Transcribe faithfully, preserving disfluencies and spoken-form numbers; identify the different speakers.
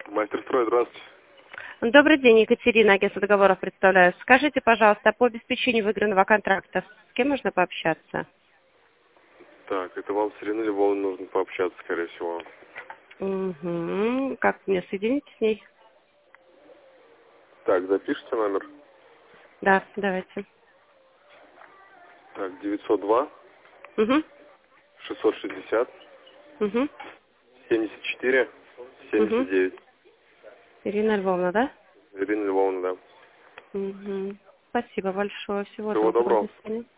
Speaker 1: Мастерстрой, здравствуйте.
Speaker 2: Добрый день, Екатерина, агентство договоров представляю. Скажите, пожалуйста, по обеспечению выигранного контракта, с кем можно пообщаться?
Speaker 1: Так, это вам с Ириной Львовной нужно пообщаться, скорее всего.
Speaker 2: Угу. Как мне соединить с ней?
Speaker 1: Так, запишите номер.
Speaker 2: Да, давайте.
Speaker 1: Так, девятьсот два
Speaker 2: Угу.
Speaker 1: шестьсот шестьдесят
Speaker 2: Угу.
Speaker 1: семьдесят четыре
Speaker 2: Угу.
Speaker 1: семьдесят девять.
Speaker 2: Ирина Львовна, да?
Speaker 1: Ирина Львовна, да.
Speaker 2: Угу. Спасибо большое. Всего
Speaker 1: Всего
Speaker 2: доброго. До
Speaker 1: доброго.
Speaker 2: свидания.